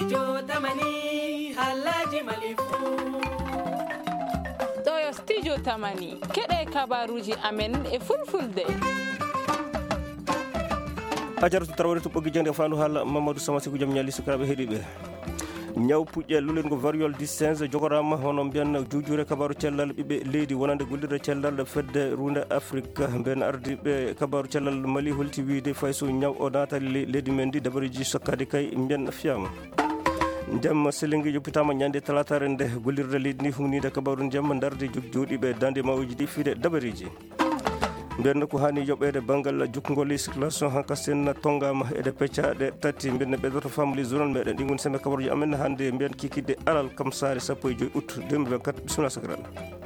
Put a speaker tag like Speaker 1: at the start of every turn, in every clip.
Speaker 1: Studio Tamani Alhaji Malifu.
Speaker 2: Ɗo studio Tamani keɗe kabaruji amen e fulfulde.
Speaker 3: Hajaratu Traoré to ɓoggi jangde fandu haala Mamadou Samasikou jam ñalli sukaraɓe heeɗiɓe ñaw puƴƴe lulengo variole du singe jogorama hono mbiyan jujure kabaru cellal ɓiɓe leydi wonande gollirde cellal fedde runde afrique mben ardiɓe kabaru cellal Mali holti wiide fayso ñaw o natali leydi men ndi dabariji sokkade kay mbiyan fiyama ndem selingi joppitama ñande talatare nde gollirde leydi ndi humnide kabaru ndiyam darde joɗiɓe dande mawuji ɗi fiide dabariji mbiyanno ko hani yoɓede banggal jukkugol circulation hankasen tongama ede peccaɗe tati mbiyanno ɓeydoto family zonal meɗen ɗi goni sembe kabaruji amen hande mbiyan kikidde alal kam sare 15 août 2024 bisimilla sakran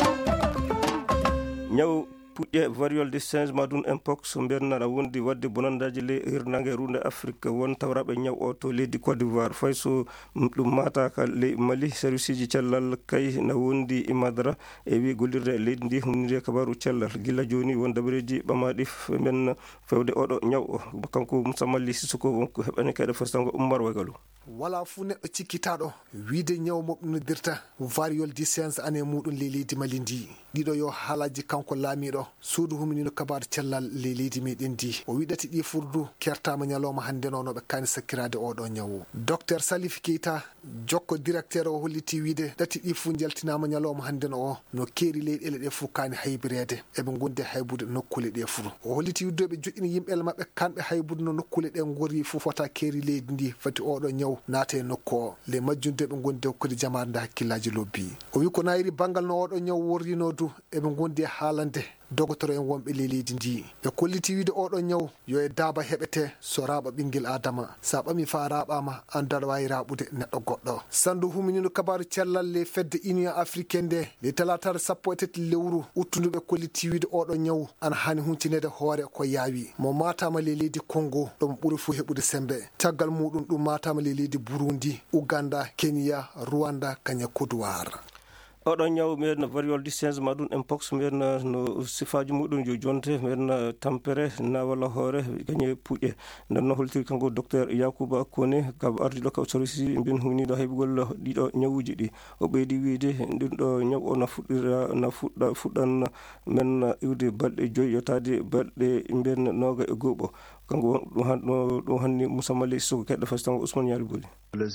Speaker 3: ñaw puƴƴe variole du singe madun mpox mbiyanno aɗa wondi wadde bonandaji le hirnangue runde afrique won tawraɓe ñaw o to leydi côte d'ivoire fayso ɗum mataka ley Mali service ji cellal kay na wondi imadara e wi gollirde leydi ndi humnide kabaru cellal gila joni won dabareji ɓamaɗi men fewde oɗo ñaw o kanko Moussa Malli Sissoko wonko heɓani kayɗe forstango Oumar Wagalu
Speaker 4: wala fu neɗɗo cikkitaɗo wiide ñaw moɓnodirta variole du singe ane muɗum ley leydi Mali ndi ɗiɗo yo haalaji kanko laamiɗo suudu huminino kabaru cellal ley leydi meɗen ndi o wiɗati ɗi furdu kertama ñalawma hande nono ɓe kani sakkirade oɗo ñawu docteur Salif Keita jokko directeur o holliti wiide ɗati ɗi fuu jaltinama ñalawma hande o no keeri leyɗele ɗe fuu kani haybirede eɓe gonde haybude nokkule ɗe fuu o holliti widdoɓe joƴƴini yimɓele mabɓe kamɓe haybude no nokkule ɗe gori fuu fota keeri leydi ndi fati oɗo ñaw naata e nokku o le majjunde ɓe gondi hokkude jamare nde hakkillaji lobbi o wi ko nayiri banggal no oɗo ñaw worrino du eɓe gondi e haalande dogotoro en wonɓe ley leydi ndi ɓe kolliti wiide oɗo ñaw yo e daaba heɓete so raɓa ɓinguel adama sa ɓami fa raɓama andu aɗa wawi raɓude neɗɗo goɗɗo sandu huminino kabaru cellal le fedde union africaine nde le talatare 17 lewru uttuduɓe kolliti wiide oɗo ñaw ana hani huncinede hoore ko yaawi mo matama ley leydi Congo ɗum ɓuuri fo heɓude sembe caggal muɗum ɗum matama ley leydi Burundi Uganda Kenya Rwanda kaña Côte d'Ivoire
Speaker 3: oɗon ñaw mbiyen variole du singe ma ɗum mpox mbiyen no sifaji muɗum jo jonte mbiyen tampere na walla hoore kañe puƴƴe nden no holtiri kanko docteur Yacouba Koné kabo ardiɗo kaw service mbiyen humniɗo heɓugol ɗiɗo ñawuji ɗi o ɓeydi wiide ɗin ɗo ñaw o na fuɗɗan men iwde balɗe 5 yotade balɗe mbiyen 21 kanko ɗum hanni Moussa Malli Sissoko keɗɗo fastango Ousmane Yari Boli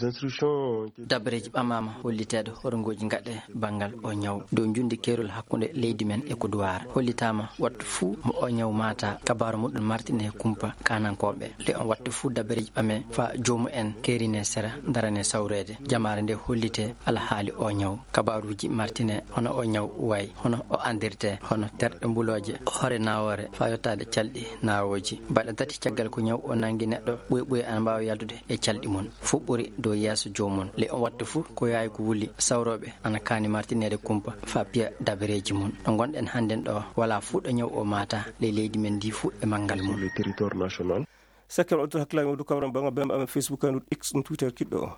Speaker 5: dabareji ɓamama holliteɗo horongoji gaɗe banggal o ñaw dow jundi kerol hakkude leydi men e Côte d'Ivoire hollitama wattu fuu mo o ñaw mata kabaru muɗum martine kumpa kanankoɓe le on wattu fuu dabareji ɓame fa joomu en kerine sera darane sawrede jamare nde hollite alhaali o ñaw kabaruji martine hono o ñaw way hono o andirte hono terɗe mbuloje hoore nawore fa yottade calɗi nawoji baɗa tati caggal ko ñaw o nangi neɗɗo ɓoye ana mbawi yaldude e calɗi mum fu ɓuuri dow yeeso jomum le on wattu fuu ko yawi ko wuli sawroɓe ana kani martinede kumpa fa piya dabareji mum ɗo gonɗen hannden ɗo wala fuu ɗo ñaw o mata ley leydi men ndi fuu e manggal mum
Speaker 3: le territoire national sakkel o to hakkilami o du kawran banga bembe amen Facebook anu X Twitter kiɗɗo o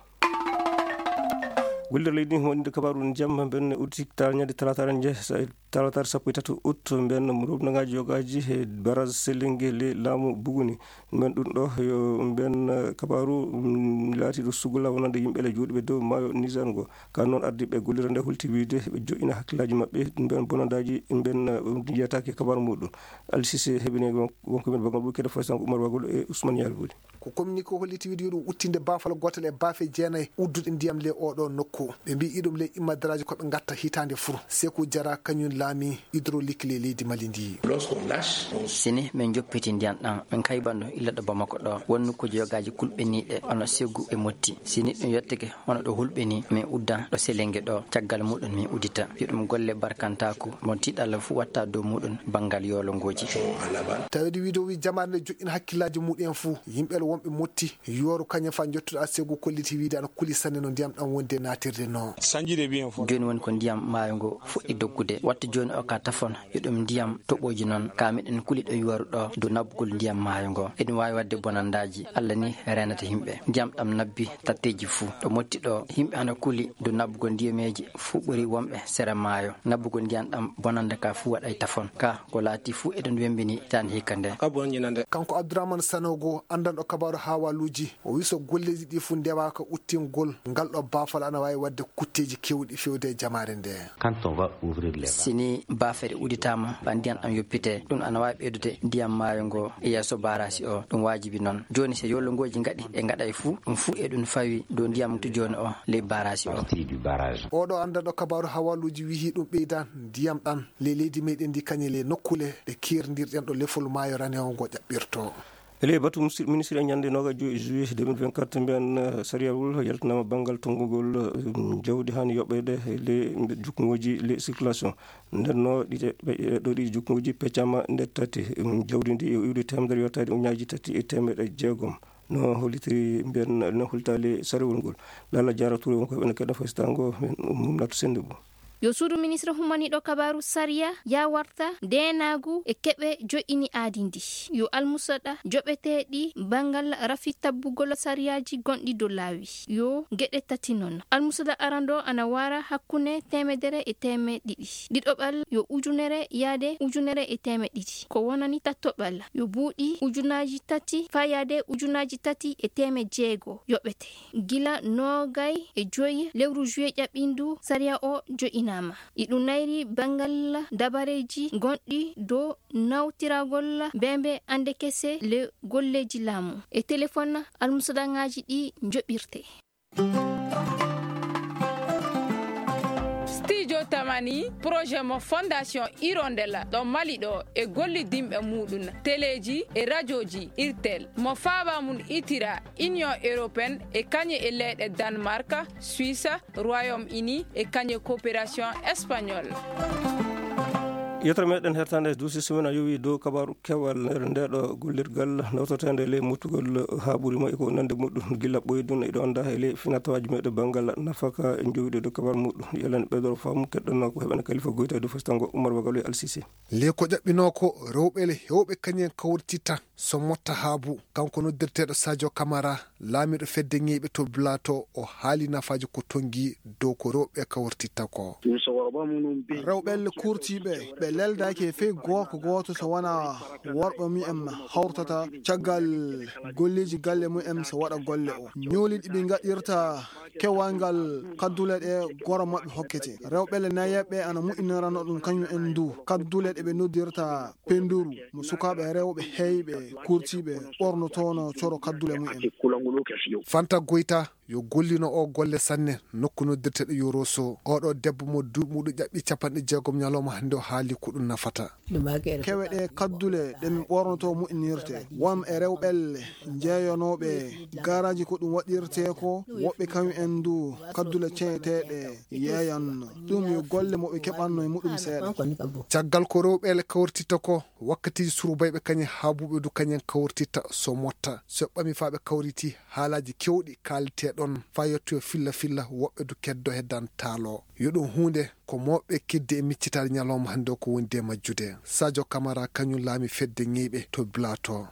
Speaker 3: gollirde leydi ndi wonde kabaru jamma ben utikta ñande talatare je talatare 13 août ben robnagaji yogaji e barage selingue le laamu buguni men ɗum ɗo yo ben kabaru laati ɗo sugula wonande yimɓele jooɗiɓe dow maayo Niger ngo ka noon ardiɓe gollirde nde holti wiide ɓe joƴina hakkillaji maɓɓe ben bonandaji ben jeyatake kabaru muɗum Ali Cissé heɓini wonko men bagal ɓukede fasango Oumar Wagolo e Ousmane Yari Boli
Speaker 4: ko communiqué holliti wiide ɗum uttinde bafal gotel e baafe jeenayyi udduɗe ndiyam le oɗo nokku ɓe mbi iɗum le immadiaraji koɓe gatta hitande fuu Sékou Diarra kañum laami hydraulique le leydi Mali ndi
Speaker 5: sini min joppiti ndiyam ɗam min kaybanɗo illa ɗo Bamako ɗo won nokkuji yogaji kulɓeniɗe ono Sékou e Motti sini ɗum yettike hono ɗo hulɓeni min uddan ɗo Selengue ɗo caggal muɗum min udita yoɗum golle barkantako mon tiɗalla fuu watta dow muɗum banggal yolongoji
Speaker 4: tawede wiide o wi jamare nde joƴƴina hakkillaji muɗum en fuu yimɓele wonɓe Motti yoru kañum fa jottuɗo a Sékou kolliti wiide ana kuli sanne no ndiyam ɗam wonde natirde no joni woni ko ndiyam maayo ngo fuɗɗi doggude wattu joni o ka tafon yoɗum ndiyam toɓoji noon ka miɗen kuli ɗo yoru ɗo dow nabbugol ndiyam maayo ngo eɗum wawi wadde bonandaji Allah ni renata yimɓe ndiyam ɗam nabbi tatteji fuu ɗo Motti ɗo yimɓe ana kuli dow nabbugol ndiyameji fuu ɓuuri wonɓe sera maayo nabbugol ndiyam ɗam bonande ka fuu waɗay tafon ka ko laati fuu eɗen wembini tan hikka nde kanko Abdourahmane Sanogo andanɗo kabaru kabaru hawaluji o wi so golleji ɗi fu ndewaka uttingol ngal ɗo bafal ana wawi wadde kutteji kewɗi fewde jamare nde.
Speaker 5: sini bafere uditama ba ndiyam ɗam yoppite ɗum ana wawi ɓeydude ndiyam maayo ngo e yesso barasi o ɗum wajibi noon joni so yollongoji gaɗi e gaɗay fuu ɗum fuu e ɗum fawi dow ndiyam to joni o ley barasi o.
Speaker 4: oɗo andanɗo kabaru hawaluji wihi ɗum ɓeydan ndiyam ɗan le leydi meɗen ndi kañele nokkule ɗe kirdirɗen ɗo lefol maayo ranewo ngo ƴaɓɓirto.
Speaker 3: ele batu ministre ñande noga juillet 2024 mbiyan sariawol yaltanama banggal tongugol jawdi hani yoɓede le jukkoji le circulation ndenno ɗi jukkoji peccama nder tati jawdi ndi yo iwde temedere yottade uñaji tati e temedde jeegom no hollitiri mbiyan no hultali sariwol ngol lala jara touré wonko ɓene keɗa fasitango mumnato sende bo
Speaker 6: yo suudu ministre humaniɗo kabaru saria ya warta denagu e keɓe joƴini aadi ndi yo almusaɗa joɓeteɗi bangal rafi tabbugol sariyaji gonɗi dow laawi yo gueɗe tati noon almusaɗa arando ana wara hakkunde temedere e temeɗiɗi ɗiɗoɓal yo ujunere yaade ujunere e temeɗiɗi ko wonani tattoɓal yo buuɗi ujunaji tati fa yaade ujunaji tati e teme jeego yoɓete gila nogay e joyi lewru juillet ƴaɓɓindu saria o joƴini iɗum nayri bangal dabareji gonɗi dow nawtiragol bembe ande kese le golleji laamu e téléphone almusaɗangaji ɗi joɓirte.
Speaker 2: studio tamani projet mo fondation hirondella ɗo mali ɗo e gollidimɓe muɗum téléji e radioji irtel mo faaba mum itira union européenne e kañe e leyɗe danemark suisse royaume-uni e kañe coopération espagnole.
Speaker 3: yettore meɗen hertande duusi semaine a yowi dow kabaru kewal nder ndeɗo gollirgal nawtotende le mottugol ha ɓuurima eko nande muɗum gilla ɓoydun eɗo anda e le finatawaji meɗe banggal nafaka jowide dow kabaru muɗum yalani ɓeydoro faamu keɗɗonno ko heɓene kalifa goyta dow fastango oumar bagalo e alsisi
Speaker 4: le ko ƴaɓɓino ko rewɓele hewɓe kañen kawrtitta so motta haabu kanko noddirteɗo sadio camara laamiɗo fedde ñiiɓe to blateau o haali nafaji ko tongi dow ko rewɓe kawrtitta ko
Speaker 7: rewɓelle kurtiɓe ɓe leldaki fey goto so wona worɓe mumen hawrtata caggal golleji galle mumen so waɗa golle o ñooliɗi ɓe gaɗirta kewal ngal kaddule ɗe goro mabɓe hokkete rewɓele nayeɓe ana muƴinirano ɗum kañum en du kaddule ɗe ɓe noddirta penduru mo sukaɓe rewɓe heyɓe kurtiɓe ɓornotono coro kaddule mumen.
Speaker 4: Fanta Goita yo gollino o golle sanne nokku noddirteɗo Yoroso oɗo debbo mo duɓmuɗo ƴaɓɓi 60 ñalawma hande o haali ko ɗum nafata
Speaker 7: kewe ɗe kaddule ɗe min ɓornoto muƴinirte won e rewɓelle jeeyonoɓe garaji ko ɗum waɗirte ko woɓɓe kañum en du kaddule ceeteɗe yeeyanno ɗum yo golle moɓe keɓanno e muɗum seeɗa
Speaker 4: caggal ko rewɓele kawrtitta ko wakkatiji surbayɓe kañen haabuɓe du kañen kawrtitta so motta so ɓami fa ɓe kawriti haalaji kewɗi kalteɗe ɗon fa yettoyo filla woɓɓe du keddo heddan taalo yo ɗum hunde ko moɓɓe keddi e miccitade ñalawma hande ko woni de majjude sadio camara kañum laami fedde ñiiɓe to blato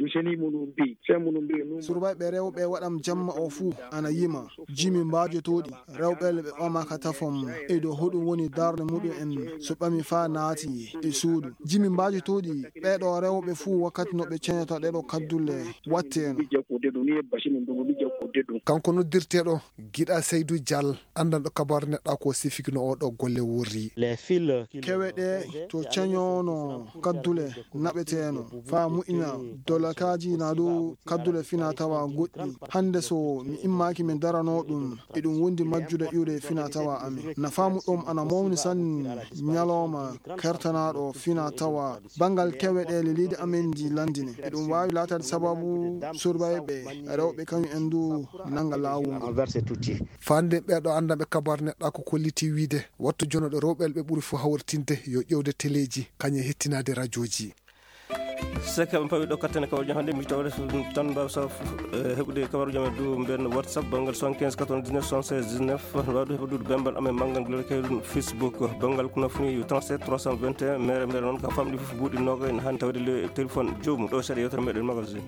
Speaker 7: surbayɓe rewɓe waɗam jamma o fuu ana yima jimi mbajotoɗi rewɓele ɓe ɓamaka tafom e dow hoɗum woni darde muɗum en so ɓami fa naati e suudu jimi mbajotoɗi ɓeɗo rewɓe fuu wakkati no ɓe ceñata ɗeɗo kaddule watteno
Speaker 4: kanko noddirteɗo giɗa Seydou Dial andanɗo kabaru neɗɗa ko sifiki no oɗo golle wurri
Speaker 7: kewe ɗe to ceñono kaddule naɓeteno fa mu'ina dolakaji na dow kaddule fina tawa goɗɗi hande so mi immaki min darano ɗum eɗum wondi majjude iwde fina tawa amin nafamu ɗum ana mawni sanni ñalawma kertanaɗo fina tawa bangal kewe ɗe le leydi amen ndi landine eɗum wawi latade sababu surbayɓe rewɓe kañum en du nanga lawol
Speaker 4: fande ɓeɗo andaɓe kabaru neɗɗa ko kolliti wiide wattu jonoɗo rewɓele ɓe ɓuuri fo hawrtinde yo ƴewde téléji kañe hettinade radioji
Speaker 3: seke ɓe pawi ɗo kattane kabaru jam hannde mi tawde tan mbaw sa heɓude kabaru jam e dow mben whatsapp bangal 75 99 76 19 wawɗo heɓude bembal amen manggal glori kayɗum facebook bangal ko nafuni 37 321 mere noon ka famɗi fof buuɗi noga ene hani tawde le téléphone jomum ɗo seeɗa yewtere meɗen magasin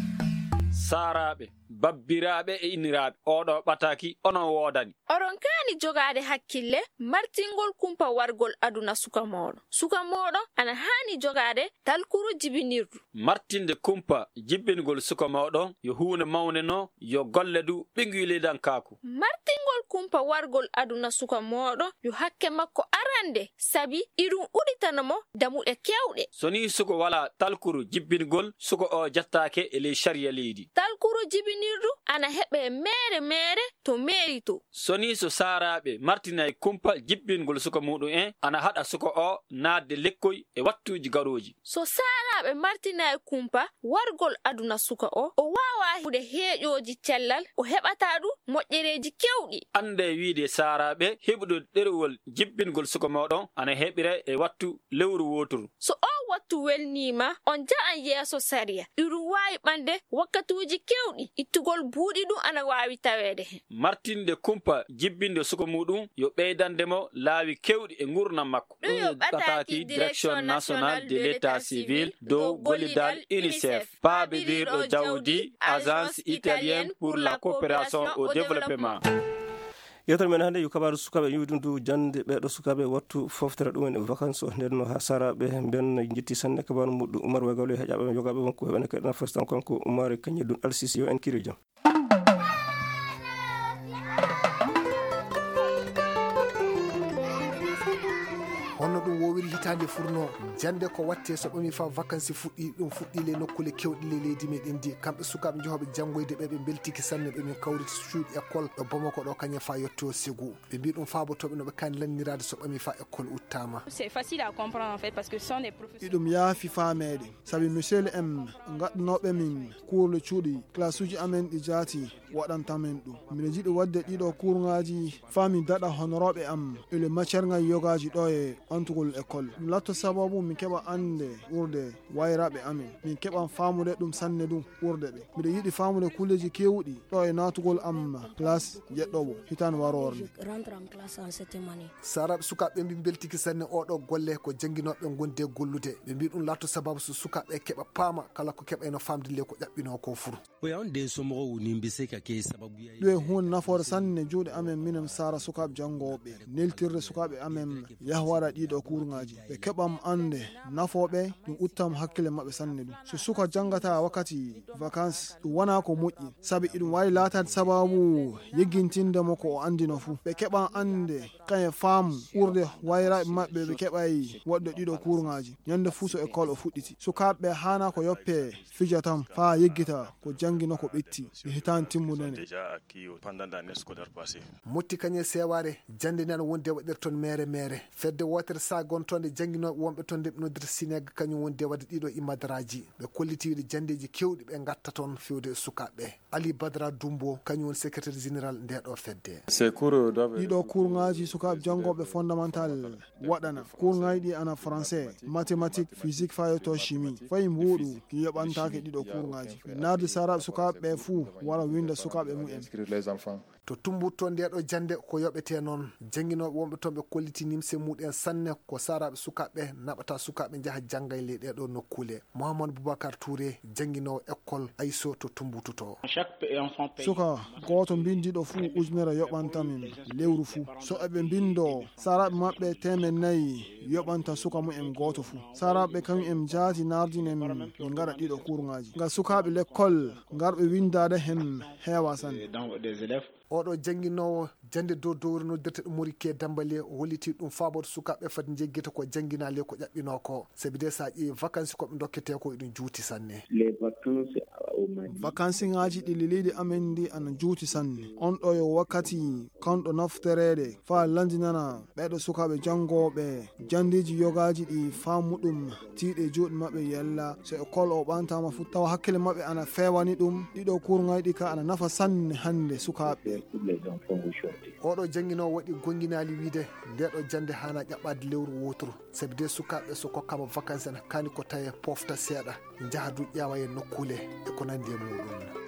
Speaker 8: saraɓe babbiraɓe e inniraɓe oɗo ɓataki onon wodani
Speaker 9: oɗon kaani
Speaker 8: hani jogade hakkille martingol kumpa wargol aduna suka moɗo ana hani jogade talkuru jibinirdu.
Speaker 9: Martinde kumpa jibbingol suka moɗo yo huune mawne no yo golle du ɓinguyle dankaku.
Speaker 8: Martingol kumpa wargol aduna suka moɗo yo hakke makko arande sabi iɗum uɗitanamo damuɗe kewɗe.
Speaker 9: Soni suko wala talkuru jibbingol suko o jattake e ley sharia leydi.
Speaker 8: Talkuru jibinirdu ana heɓe mere to merito.
Speaker 9: Soni so saraɓe martinay kumpa jibbingol suka muɗum en ana haɗa suko o naatde lekkoy e wattuji garoji.
Speaker 8: So saraɓe martinay kumpa wargol aduna suka o wawa hude heeƴoji cellal o heɓata ɗum moƴƴereji kewɗi.
Speaker 9: Ande wiide saraɓe heɓuɗo ɗerewol jibbingol suka moɗon ana heɓire e wattu lewru woturu.
Speaker 8: So o wattu welnima on ja'an yeeso sariya ɗiɗum wawi ɓande wakkatuji kewɗi ittugol buuɗi ɗum ana wawi tawede hen.
Speaker 9: Martinde kumpa jibbinde suka muɗum yo ɓeydandemo laawi kewɗi e gurdam makko.
Speaker 8: ɗum yo ɓataki direction national de l'état civil dow gollidal UNICEF paabidirɗo jawdi agence italienne pour la coopération au développement.
Speaker 3: yewtere men hannde yo kabaru sukaɓe yiwdundu jande ɓeɗo sukaɓe wattu foftere ɗumen e vacance o nden no ha saraɓe ben jetti sanne kabaru muɗɗu Oumar Wagalo e haƴaɓe jogaɓe wonko heɓane keɗana fastan kanko Oumar Kagnedun Alsisi yo en kiri jam.
Speaker 4: honno ɗum wowiri hitande furno jande ko watte so ɓami fa vacances fuɗɗi ɗum fuɗɗi le nokkule kewɗi le leydi meɗen ndi kamɓe sukaɓe jehoɓe janggoyde ɓe beltiki sanne ɓe min kawriti cuuɗi école ɗo Bamako ɗo kañum fa yetto Ségou ɓe mbi ɗum faabotoɓe noɓe kani lannirade so ɓami fa école uttama.
Speaker 2: C'est facile à comprendre en fait parce que ce sont des professeurs.
Speaker 7: ɗum yaafi famede sabi monsieur m gaɗɗanoɓe min kuurle cuuɗi classe uji amen ɗi jaati waɗantamen ɗum mbiɗa jiɗi wadde ɗiɗo kurŋaji fami daɗa honoroɓe am ele matiére ŋaji yogaji ɗo e ɓantugol école ɗum latto sababu min keɓa ande ɓurde wayraɓe amen min keɓan famude ɗum sanne ɗum ɓurde ɓe mbiɗa yiɗi famude kulleji kewɗi ɗo e natugol am classe jeɗɗowo hitande warorde.
Speaker 4: saraɓe sukaɓe mbi beltiki sanne oɗo golle ko jangguinoɓe gonde gollude ɓe mbi ɗum latto sababu so sukaɓe keɓa paama kala ko keɓa eno famde le ko ƴaɓɓino ko furu.
Speaker 7: ɗum e hunde nafoore sanne juuɗe amen minen sara sukaɓe jangoɓe neltirde sukaɓe amen yaha waɗa ɗiɗo kurŋaji ɓe keɓam ande nafoɓe ɗum uttam hakkille mabɓe sanne ɗum so suka jangata wakkati vacance ɗum wona ko moƴƴi saabi iɗum wawi latade sababu yeggintindemo ko o andino fuu ɓe keɓan ande kañe faamu ɓurde wayraɓe mabɓe ɓe keɓay waɗɗo ɗiɗo kurŋaji ñande fuu so école o fuɗɗiti sukaɓe hana ko yoppe fija tam fa yeggita ko jangguino ko ɓetti ɓe hitani timmudene.
Speaker 4: motti kañe seware jande nane wonde waɗirton mere fedde wotere sa gontonde jangguinoɓe wonɓe toon ndeɓe noddirta Sénégal kañum wonde wadde ɗiɗo imadaraji ɓe kollitiɗe jandeji kewɗi ɓe gatta toon fewde sukaɓe. Ali Badara Dumbo kañum woni secrétaire général ndeɗo fedde.
Speaker 7: ɗiɗo kurŋaji sukaɓe jangoɓe fondamental waɗana kurŋaji ɗi ana français mathématique physique fa yetto chimie fayi mbuɗu yoɓantake ɗiɗo kurŋaji ɓe nardi saraɓe sukaɓe fuu wara winda sukaɓe mumen.
Speaker 4: to tumbutto ndeɗo jande ko yoɓete noon jangguinoɓe wonɓe toon ɓe kolliti nimse muɗen sanne ko saraɓe sukaɓe naɓata sukaɓe jaaha jangga le ɗeɗo nokkule. Mouhamadou Boubacar Touré jangguinowo école Ayso to tumbututo.
Speaker 7: suka goto bindiɗo fuu ujunere yoɓantamin lewru fuu so eɓe bindo saraɓe mabɓe 400 yoɓanta suka mumen goto fuu saraɓe kañum en jaati nardinen ɓe gaɗa ɗiɗo kurŋaji ngam sukaɓe l'école garɓe windade hen heewa sanne.
Speaker 4: oɗo jangguinowo jande dow dowri noddirta ɗum Morike Dambale o holliti ɗum faboto sukaɓe fati jegguita ko jangguinale ko ƴaɓɓino ko sabi de sa ƴeewi vacances koɓe dokkete ko eɗum juuti sanne.
Speaker 7: vacances ngaji ɗi leydi amen ndi ana juuti sanne on ɗo yo wakkati kanɗo nafterede fa landinana ɓeɗo sukaɓe jangoɓe jandeji yogaji ɗi famuɗum tiiɗe juuɗe mabɓe yalla so école o ɓantama fu tawa hakkille mabɓe ana fewani ɗum ɗiɗo kurŋaji ɗi ka ana nafa sanne hande sukaɓe.
Speaker 4: oɗo jangguinowo waɗi gonginali wiide ndeɗo jande hana ƴaɓɓade lewru wotoro sabi de sukaɓe so kokkama vacances en kani ko tawe pofta seeɗa jaaha du ƴeewa e nokkule e ko nandi e muɗum.